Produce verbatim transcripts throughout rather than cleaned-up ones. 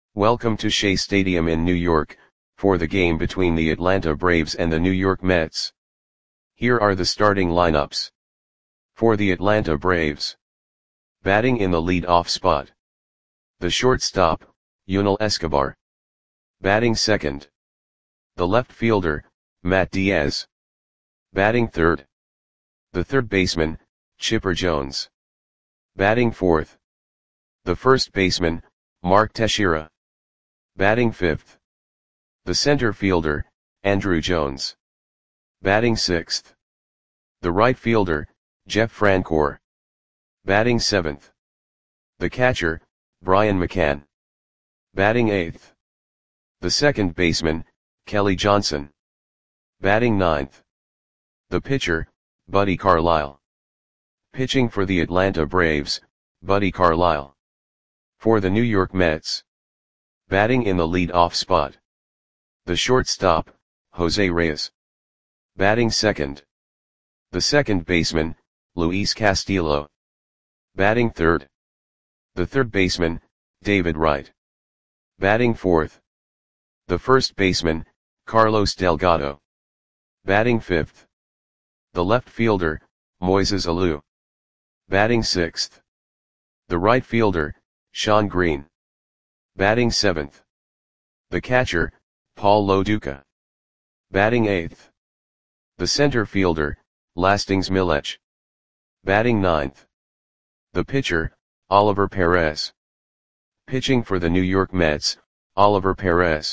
Welcome to Shea Stadium in New York, for the game between the Atlanta Braves and the New York Mets. Here are the starting lineups. For the Atlanta Braves. Batting in the lead-off spot. The shortstop, Yunel Escobar. Batting second. The left fielder, Matt Diaz. Batting third. The third baseman, Chipper Jones. Batting fourth. The first baseman, Mark Teixeira. Batting fifth. The center fielder, Andruw Jones. Batting sixth. The right fielder, Jeff Francoeur. Batting seventh. The catcher, Brian McCann. Batting eighth. The second baseman, Kelly Johnson. Batting ninth. The pitcher, Buddy Carlisle. Pitching for the Atlanta Braves, Buddy Carlisle. For the New York Mets. Batting in the lead-off spot. The shortstop, Jose Reyes. Batting second. The second baseman, Luis Castillo. Batting third. The third baseman, David Wright. Batting fourth. The first baseman, Carlos Delgado. Batting fifth. The left fielder, Moises Alou. Batting sixth. The right fielder, Shawn Green. Batting seventh. The catcher, Paul Lo Duca. Batting eighth. The center fielder, Lastings Milech. Batting ninth. The pitcher, Oliver Perez. Pitching for the New York Mets, Oliver Perez.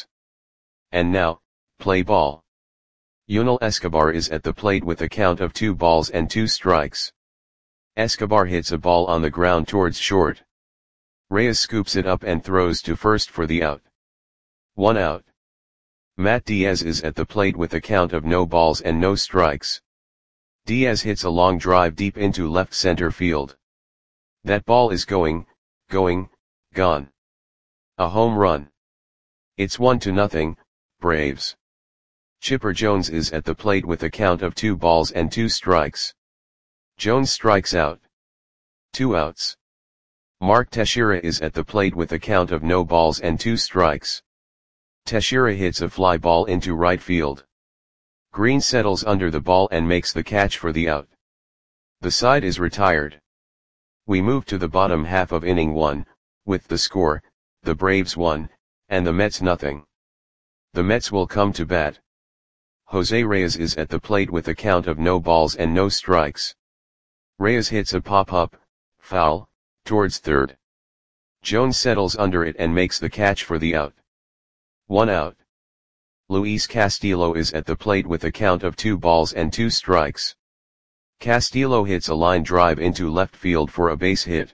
And now, play ball. Yunel Escobar is at the plate with a count of two balls and two strikes. Escobar hits a ball on the ground towards short. Reyes scoops it up and throws to first for the out. One out. Matt Diaz is at the plate with a count of no balls and no strikes. Diaz hits a long drive deep into left center field. That ball is going, going, gone. A home run. It's one to nothing, Braves. Chipper Jones is at the plate with a count of two balls and two strikes. Jones strikes out. Two outs. Mark Teixeira is at the plate with a count of no balls and two strikes. Teixeira hits a fly ball into right field. Green settles under the ball and makes the catch for the out. The side is retired. We move to the bottom half of inning one, with the score, the Braves one, and the Mets nothing. The Mets will come to bat. Jose Reyes is at the plate with a count of no balls and no strikes. Reyes hits a pop-up, foul, towards third. Jones settles under it and makes the catch for the out. One out. Luis Castillo is at the plate with a count of two balls and two strikes. Castillo hits a line drive into left field for a base hit.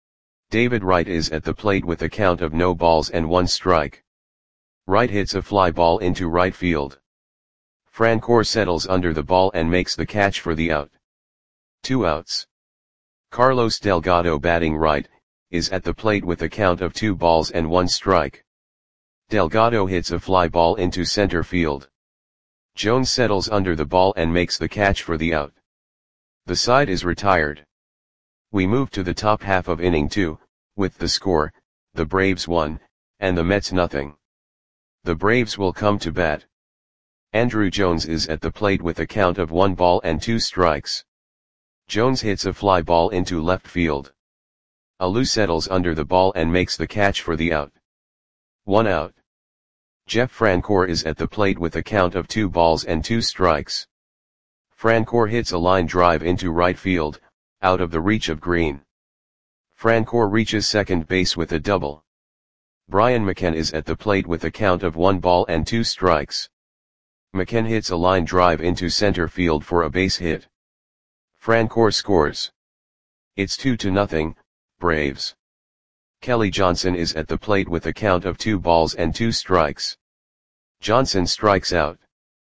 David Wright is at the plate with a count of no balls and one strike. Wright hits a fly ball into right field. Francoeur settles under the ball and makes the catch for the out. Two outs. Carlos Delgado, batting right, is at the plate with a count of two balls and one strike. Delgado hits a fly ball into center field. Jones settles under the ball and makes the catch for the out. The side is retired. We move to the top half of inning two, with the score, the Braves one, and the Mets nothing. The Braves will come to bat. Andruw Jones is at the plate with a count of one ball and two strikes. Jones hits a fly ball into left field. Alou settles under the ball and makes the catch for the out. One out. Jeff Francoeur is at the plate with a count of two balls and two strikes. Francoeur hits a line drive into right field, out of the reach of Green. Francoeur reaches second base with a double. Brian McCann is at the plate with a count of one ball and two strikes. McCann hits a line drive into center field for a base hit. Francoeur scores. It's two to nothing, Braves. Kelly Johnson is at the plate with a count of two balls and two strikes. Johnson strikes out.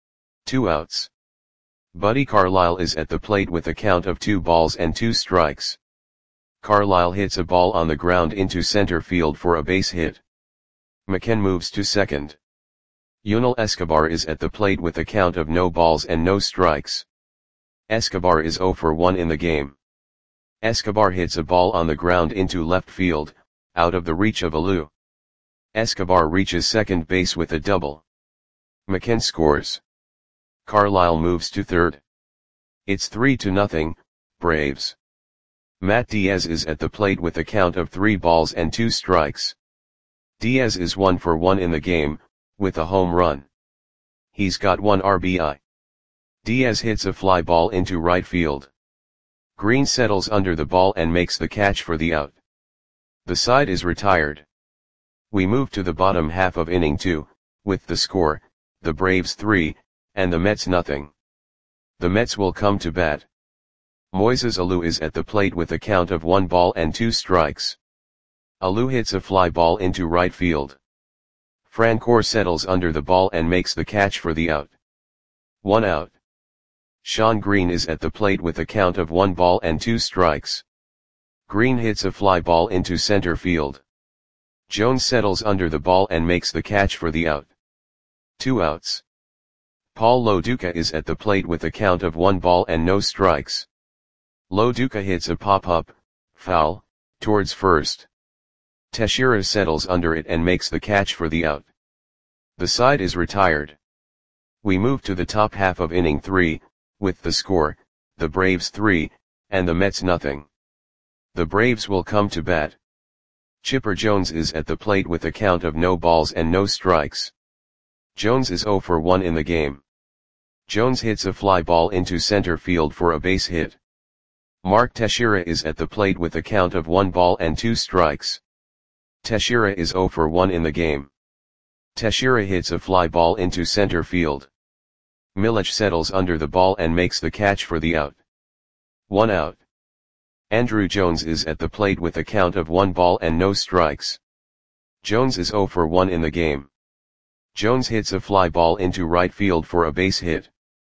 Two outs. Buddy Carlisle is at the plate with a count of two balls and two strikes. Carlisle hits a ball on the ground into center field for a base hit. McCann moves to second. Yunel Escobar is at the plate with a count of no balls and no strikes. Escobar is zero for one in the game. Escobar hits a ball on the ground into left field, out of the reach of Alou. Escobar reaches second base with a double. McCann scores. Carlisle moves to third. It's three to nothing, Braves. Matt Diaz is at the plate with a count of three balls and two strikes. Diaz is one for one in the game, with a home run. He's got one R B I. Diaz hits a fly ball into right field. Green settles under the ball and makes the catch for the out. The side is retired. We move to the bottom half of inning two, with the score, the Braves three, and the Mets nothing. The Mets will come to bat. Moises Alou is at the plate with a count of one ball and two strikes. Alou hits a fly ball into right field. Francoeur settles under the ball and makes the catch for the out. One out. Shawn Green is at the plate with a count of one ball and two strikes. Green hits a fly ball into center field. Jones settles under the ball and makes the catch for the out. Two outs. Paul Lo Duca is at the plate with a count of one ball and no strikes. Lo Duca hits a pop-up, foul, towards first. Teixeira settles under it and makes the catch for the out. The side is retired. We move to the top half of inning three, with the score, the Braves three, and the Mets nothing. The Braves will come to bat. Chipper Jones is at the plate with a count of no balls and no strikes. Jones is zero for one in the game. Jones hits a fly ball into center field for a base hit. Mark Teixeira is at the plate with a count of one ball and two strikes. Teixeira is zero for one in the game. Teixeira hits a fly ball into center field. Milich settles under the ball and makes the catch for the out. One out. Andruw Jones is at the plate with a count of one ball and no strikes. Jones is zero for one in the game. Jones hits a fly ball into right field for a base hit.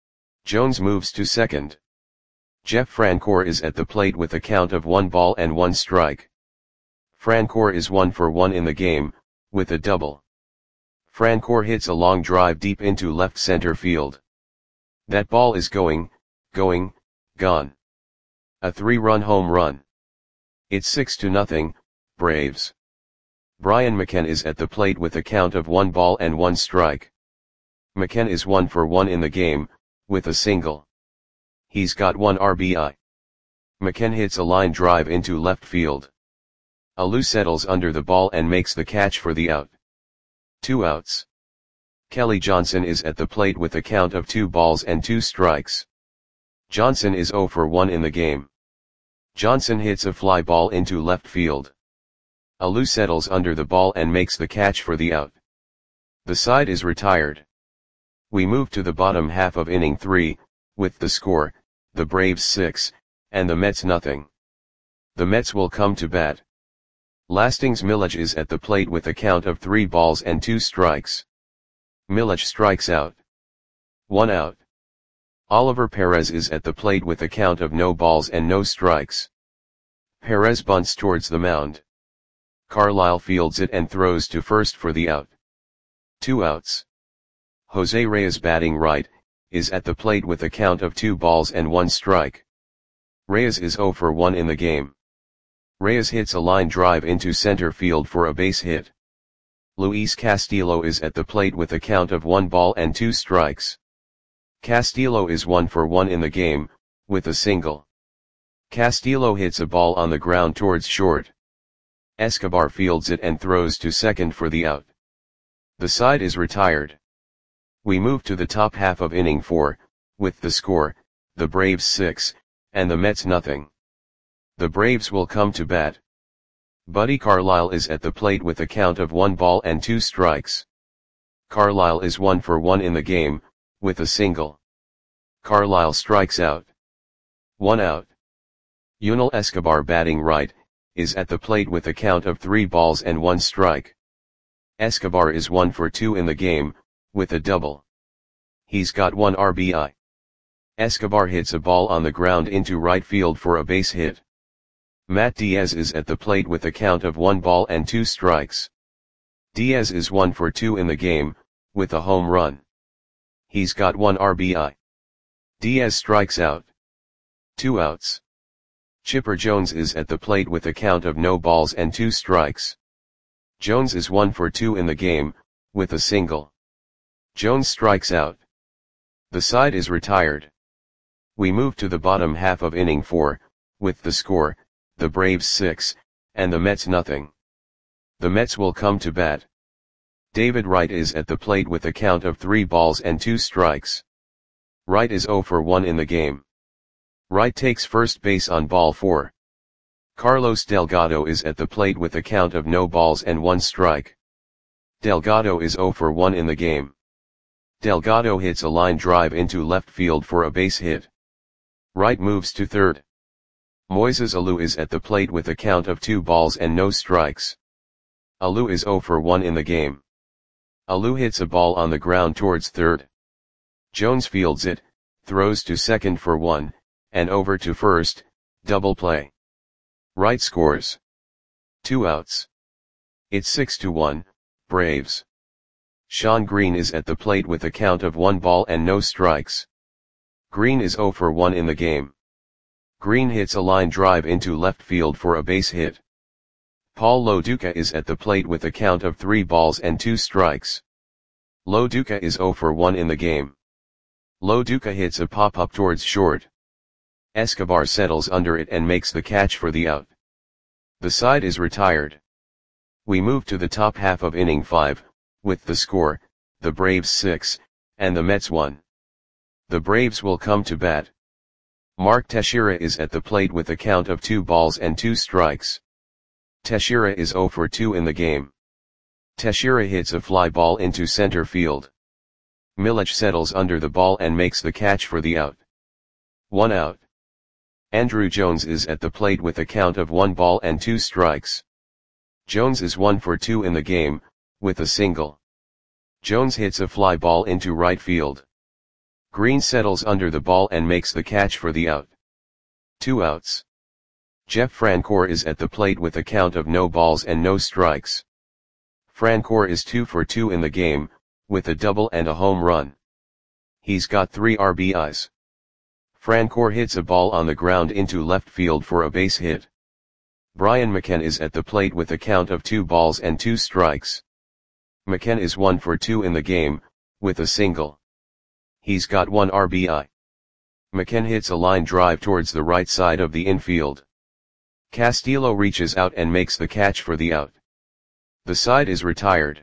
Jones moves to second. Jeff Francoeur is at the plate with a count of one ball and one strike. Francoeur is one for one in the game, with a double. Francoeur hits a long drive deep into left center field. That ball is going, going, gone. A three-run home run. It's six to nothing, Braves. Brian McCann is at the plate with a count of one ball and one strike. McCann is one for one in the game, with a single. He's got one R B I. McCann hits a line drive into left field. Alou settles under the ball and makes the catch for the out. Two outs. Kelly Johnson is at the plate with a count of two balls and two strikes. Johnson is zero for one in the game. Johnson hits a fly ball into left field. Alou settles under the ball and makes the catch for the out. The side is retired. We move to the bottom half of inning three, with the score, the Braves six, and the Mets nothing. The Mets will come to bat. Lastings Milich is at the plate with a count of three balls and two strikes. Milich strikes out. One out. Oliver Perez is at the plate with a count of no balls and no strikes. Perez bunts towards the mound. Carlisle fields it and throws to first for the out. Two outs. Jose Reyes, batting right, is at the plate with a count of two balls and one strike. Reyes is zero for one in the game. Reyes hits a line drive into center field for a base hit. Luis Castillo is at the plate with a count of one ball and two strikes. Castillo is one for one in the game, with a single. Castillo hits a ball on the ground towards short. Escobar fields it and throws to second for the out. The side is retired. We move to the top half of inning four, with the score, the Braves six, and the Mets nothing. The Braves will come to bat. Buddy Carlisle is at the plate with a count of one ball and two strikes. Carlisle is one for one in the game, with a single. Carlisle strikes out. One out. Yunel Escobar, batting right, is at the plate with a count of three balls and one strike. Escobar is one for two in the game, with a double. He's got one R B I. Escobar hits a ball on the ground into right field for a base hit. Matt Diaz is at the plate with a count of one ball and two strikes. Diaz is one for two in the game, with a home run. He's got one R B I. Diaz strikes out. Two outs. Chipper Jones is at the plate with a count of no balls and two strikes. Jones is one for two in the game, with a single. Jones strikes out. The side is retired. We move to the bottom half of inning four, with the score, the Braves six, and the Mets nothing. The Mets will come to bat. David Wright is at the plate with a count of three balls and two strikes. Wright is zero for one in the game. Wright takes first base on ball four. Carlos Delgado is at the plate with a count of no balls and one strike. Delgado is zero for one in the game. Delgado hits a line drive into left field for a base hit. Wright moves to third. Moises Alou is at the plate with a count of two balls and no strikes. Alou is zero for one in the game. Alou hits a ball on the ground towards third. Jones fields it, throws to second for one, and over to first, double play. Wright scores. Two outs. It's six to one, Braves. Sean Green is at the plate with a count of one ball and no strikes. Green is zero for one in the game. Green hits a line drive into left field for a base hit. Paul Loduca is at the plate with a count of three balls and two strikes. Loduca is zero for one in the game. Loduca hits a pop-up towards short. Escobar settles under it and makes the catch for the out. The side is retired. We move to the top half of inning five, with the score, the Braves six, and the Mets one. The Braves will come to bat. Mark Teixeira is at the plate with a count of two balls and two strikes. Teixeira is zero for two in the game. Teixeira hits a fly ball into center field. Milich settles under the ball and makes the catch for the out. One out. Andrew Jones is at the plate with a count of one ball and two strikes. Jones is one for two in the game, with a single. Jones hits a fly ball into right field. Green settles under the ball and makes the catch for the out. Two outs. Jeff Francoeur is at the plate with a count of no balls and no strikes. Francoeur is two for two in the game, with a double and a home run. He's got three R B Is. Francoeur hits a ball on the ground into left field for a base hit. Brian McKenna is at the plate with a count of two balls and two strikes. McKenna is one for two in the game, with a single. He's got one R B I. McKenna hits a line drive towards the right side of the infield. Castillo reaches out and makes the catch for the out. The side is retired.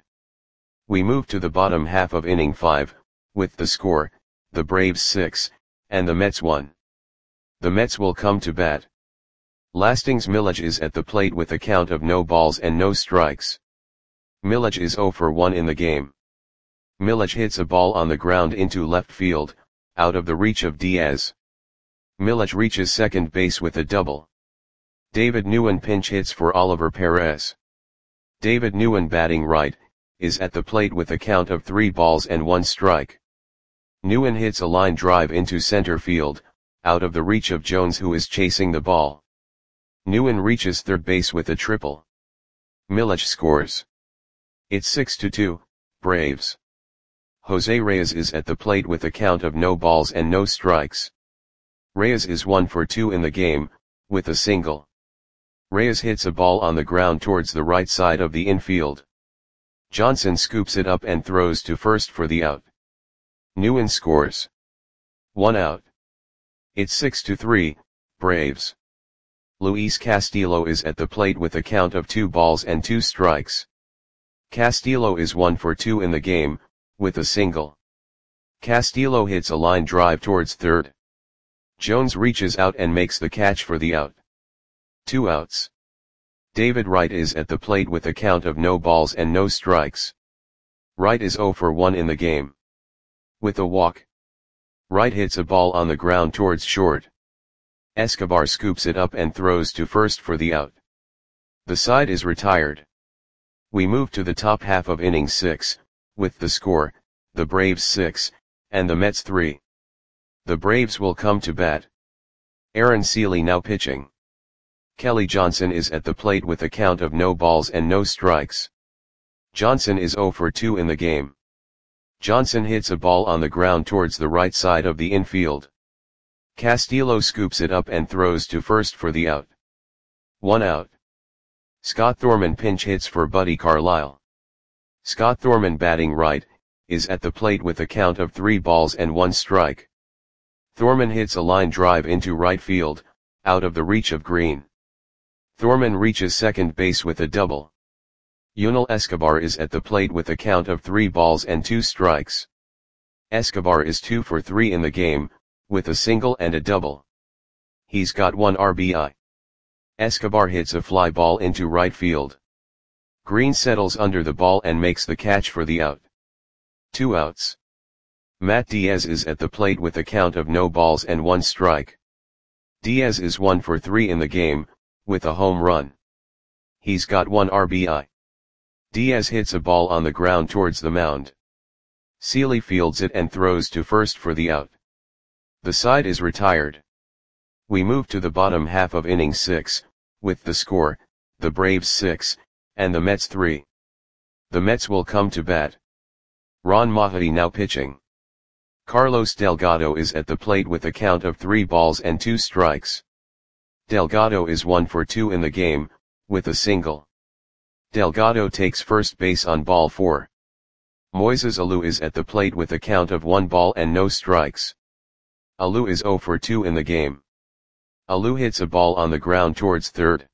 We move to the bottom half of inning five, with the score, the Braves six, and the Mets one. The Mets will come to bat. Lastings Milich is at the plate with a count of no balls and no strikes. Milich is zero for one in the game. Milich hits a ball on the ground into left field, out of the reach of Diaz. Milich reaches second base with a double. David Nguyen pinch hits for Oliver Perez. David Nguyen, batting right, is at the plate with a count of three balls and one strike. Nguyen hits a line drive into center field, out of the reach of Jones, who is chasing the ball. Nguyen reaches third base with a triple. Milich scores. It's six to two, Braves. Jose Reyes is at the plate with a count of no balls and no strikes. Reyes is one for two in the game, with a single. Reyes hits a ball on the ground towards the right side of the infield. Johnson scoops it up and throws to first for the out. Nguyen scores. One out. It's six to three, Braves. Luis Castillo is at the plate with a count of two balls and two strikes. Castillo is one for two in the game, with a single. Castillo hits a line drive towards third. Jones reaches out and makes the catch for the out. Two outs. David Wright is at the plate with a count of no balls and no strikes. Wright is zero for one in the game. With a walk. Wright hits a ball on the ground towards short. Escobar scoops it up and throws to first for the out. The side is retired. We move to the top half of inning six, with the score, the Braves six, and the Mets three. The Braves will come to bat. Aaron Seeley now pitching. Kelly Johnson is at the plate with a count of no balls and no strikes. Johnson is zero for two in the game. Johnson hits a ball on the ground towards the right side of the infield. Castillo scoops it up and throws to first for the out. One out. Scott Thorman pinch hits for Buddy Carlisle. Scott Thorman batting right, is at the plate with a count of three balls and one strike. Thorman hits a line drive into right field, out of the reach of Green. Thorman reaches second base with a double. Yunel Escobar is at the plate with a count of three balls and two strikes. Escobar is two for three in the game, with a single and a double. He's got one R B I. Escobar hits a fly ball into right field. Green settles under the ball and makes the catch for the out. Two outs. Matt Diaz is at the plate with a count of no balls and one strike. Diaz is one for three in the game, with a home run. He's got one R B I. Diaz hits a ball on the ground towards the mound. Seeley fields it and throws to first for the out. The side is retired. We move to the bottom half of inning six, with the score, the Braves six, and the Mets three. The Mets will come to bat. Ron Mahdi now pitching. Carlos Delgado is at the plate with a count of three balls and two strikes. Delgado is one for two in the game, with a single. Delgado takes first base on ball four. Moises Alou is at the plate with a count of one ball and no strikes. Alou is zero for two in the game. Alou hits a ball on the ground towards third.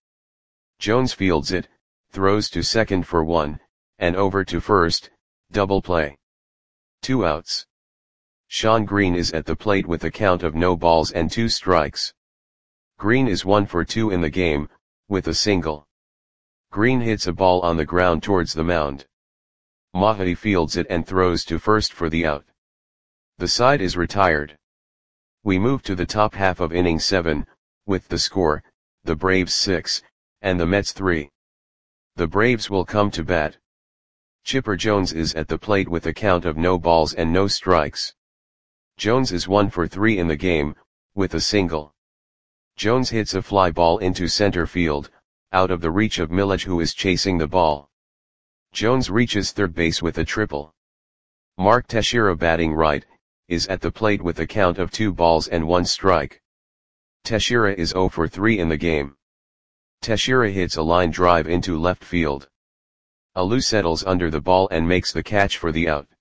Jones fields it, throws to second for one, and over to first, double play. Two outs. Sean Green is at the plate with a count of no balls and two strikes. Green is one for two in the game, with a single. Green hits a ball on the ground towards the mound. Mahdi fields it and throws to first for the out. The side is retired. We move to the top half of inning seven, with the score, the Braves six, and the Mets three. The Braves will come to bat. Chipper Jones is at the plate with a count of no balls and no strikes. Jones is one for three in the game, with a single. Jones hits a fly ball into center field, out of the reach of Millage, who is chasing the ball. Jones reaches third base with a triple. Mark Teixeira, batting right, is at the plate with a count of two balls and one strike. Teixeira is zero for three in the game. Teixeira hits a line drive into left field. Alou settles under the ball and makes the catch for the out.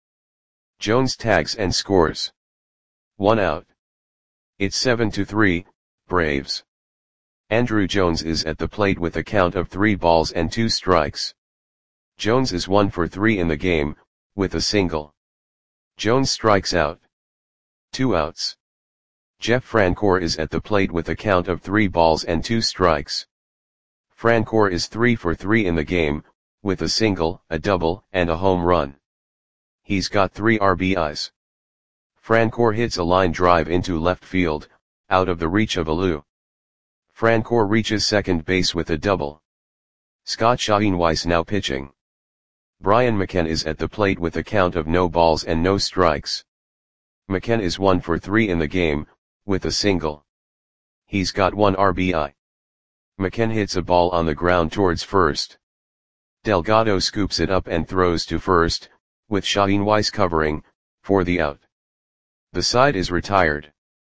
Jones tags and scores. One out. It's seven to three, Braves. Andruw Jones is at the plate with a count of three balls and two strikes. Jones is one for three in the game, with a single. Jones strikes out. Two outs. Jeff Francoeur is at the plate with a count of three balls and two strikes. Francoeur is three for three in the game, with a single, a double, and a home run. He's got three R B Is. Francoeur hits a line drive into left field, out of the reach of Alou. Francoeur reaches second base with a double. Scott Shaween-Weiss now pitching. Brian McKenna is at the plate with a count of no balls and no strikes. McKenna is one for three in the game, with a single. He's got one R B I. McKenna hits a ball on the ground towards first. Delgado scoops it up and throws to first, with Shaween-Weiss covering, for the out. The side is retired.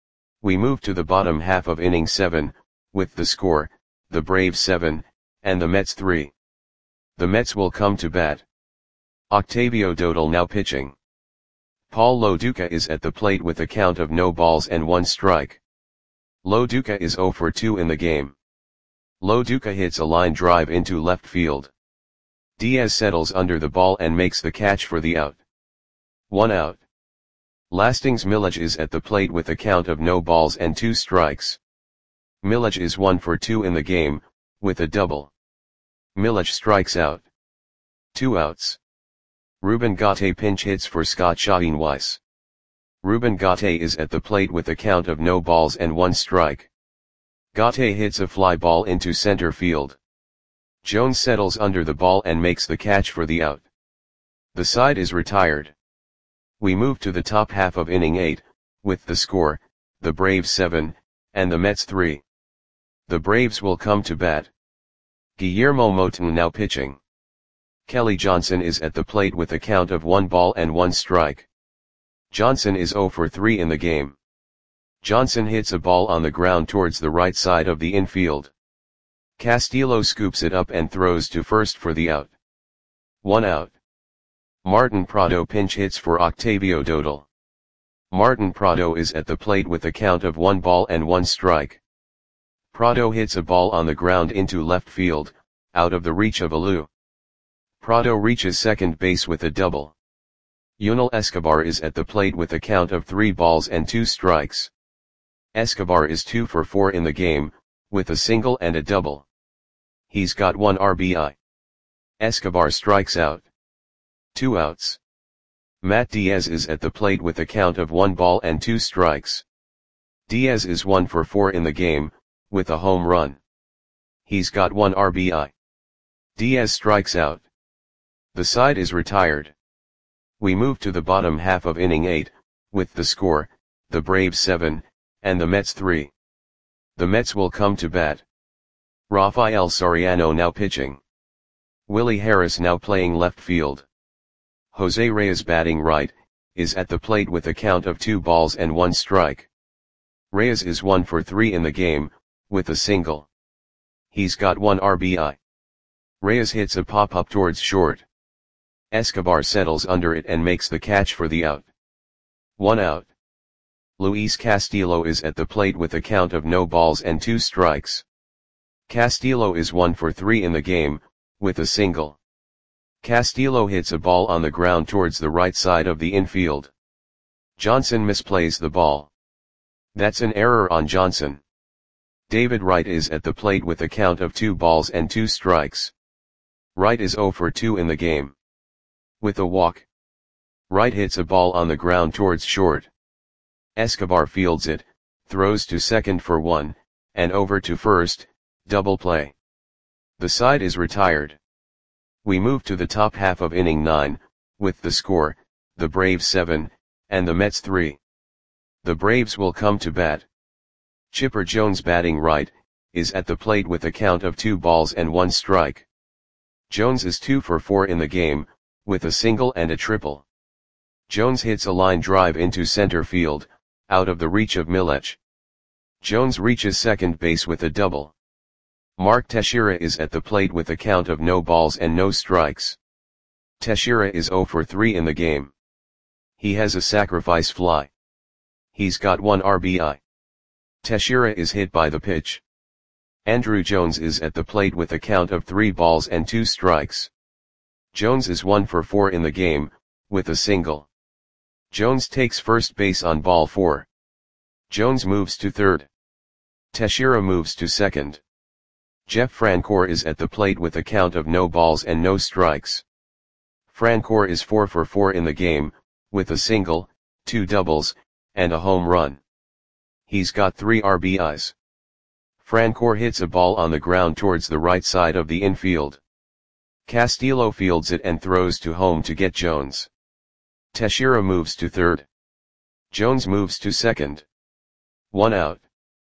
We move to the bottom half of inning seven, with the score, the Braves seven, and the Mets three. The Mets will come to bat. Octavio Dodal now pitching. Paul Lo Duca is at the plate with a count of no balls and one strike. Lo Duca is zero for two in the game. Lo Duca hits a line drive into left field. Diaz settles under the ball and makes the catch for the out. One out. Lastings Millage is at the plate with a count of no balls and two strikes. Millage is one for two in the game, with a double. Millage strikes out. Two outs. Ruben Gatte pinch hits for Scott Shaween-Weiss. Ruben Gatte is at the plate with a count of no balls and one strike. Gatte hits a fly ball into center field. Jones settles under the ball and makes the catch for the out. The side is retired. We move to the top half of inning eight, with the score, the Braves seven, and the Mets three. The Braves will come to bat. Guillermo Moton now pitching. Kelly Johnson is at the plate with a count of one ball and one strike. Johnson is zero for three in the game. Johnson hits a ball on the ground towards the right side of the infield. Castillo scoops it up and throws to first for the out. One out. Martin Prado pinch hits for Octavio Dodal. Martin Prado is at the plate with a count of one ball and one strike. Prado hits a ball on the ground into left field, out of the reach of Alou. Prado reaches second base with a double. Yunel Escobar is at the plate with a count of three balls and two strikes. Escobar is two for four in the game, with a single and a double. He's got one R B I. Escobar strikes out. Two outs. Matt Diaz is at the plate with a count of one ball and two strikes. Diaz is one for four in the game, with a home run. He's got one R B I. Diaz strikes out. The side is retired. We move to the bottom half of inning eight, with the score, the Braves seven, and the Mets three. The Mets will come to bat. Rafael Soriano now pitching. Willie Harris now playing left field. Jose Reyes batting right, is at the plate with a count of two balls and one strike. Reyes is one for three in the game, with a single. He's got one R B I. Reyes hits a pop-up towards short. Escobar settles under it and makes the catch for the out. One out. Luis Castillo is at the plate with a count of no balls and two strikes. Castillo is one for three in the game, with a single. Castillo hits a ball on the ground towards the right side of the infield. Johnson misplays the ball. That's an error on Johnson. David Wright is at the plate with a count of two balls and two strikes. Wright is zero for two in the game. With a walk. Wright hits a ball on the ground towards short. Escobar fields it, throws to second for one, and over to first, double play. The side is retired. We move to the top half of inning nine, with the score, the Braves seven, and the Mets three. The Braves will come to bat. Chipper Jones batting right, is at the plate with a count of two balls and one strike. Jones is two for four in the game, with a single and a triple. Jones hits a line drive into center field, out of the reach of Milech. Jones reaches second base with a double. Mark Teixeira is at the plate with a count of no balls and no strikes. Teixeira is zero for three in the game. He has a sacrifice fly. He's got one R B I. Teixeira is hit by the pitch. Andrew Jones is at the plate with a count of three balls and two strikes. Jones is one for four in the game, with a single. Jones takes first base on ball four. Jones moves to third. Teixeira moves to second. Jeff Francoeur is at the plate with a count of no balls and no strikes. Francoeur is four for four in the game, with a single, two doubles, and a home run. He's got three R B Is. Francoeur hits a ball on the ground towards the right side of the infield. Castillo fields it and throws to home to get Jones. Teixeira moves to third. Jones moves to second. One out.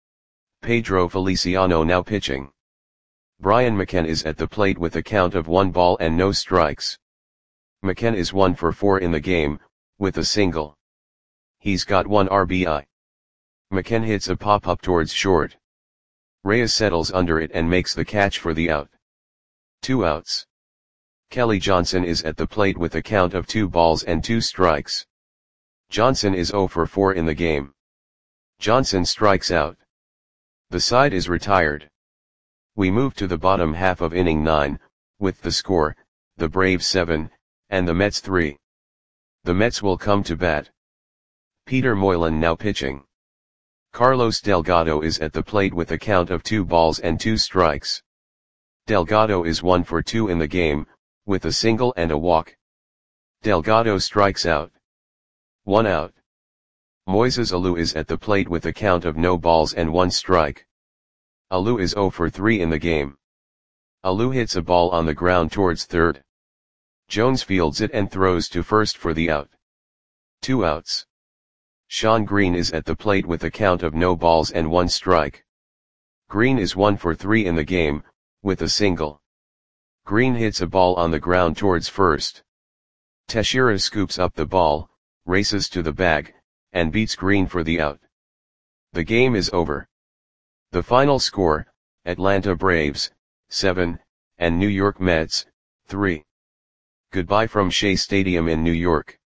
Pedro Feliciano now pitching. Brian McKenna is at the plate with a count of one ball and no strikes. McKenna is one for four in the game, with a single. He's got one R B I. McKenna hits a pop-up towards short. Reyes settles under it and makes the catch for the out. Two outs. Kelly Johnson is at the plate with a count of two balls and two strikes. Johnson is zero for four in the game. Johnson strikes out. The side is retired. We move to the bottom half of inning nine, with the score, the Braves seven, and the Mets three. The Mets will come to bat. Peter Moylan now pitching. Carlos Delgado is at the plate with a count of two balls and two strikes. Delgado is one for two in the game, with a single and a walk. Delgado strikes out. One out. Moises Alou is at the plate with a count of no balls and one strike. Alou is zero for three in the game. Alou hits a ball on the ground towards third. Jones fields it and throws to first for the out. Two outs. Sean Green is at the plate with a count of no balls and one strike. Green is one for three in the game, with a single. Green hits a ball on the ground towards first. Teixeira scoops up the ball, races to the bag, and beats Green for the out. The game is over. The final score, Atlanta Braves, seven, and New York Mets, three. Goodbye from Shea Stadium in New York.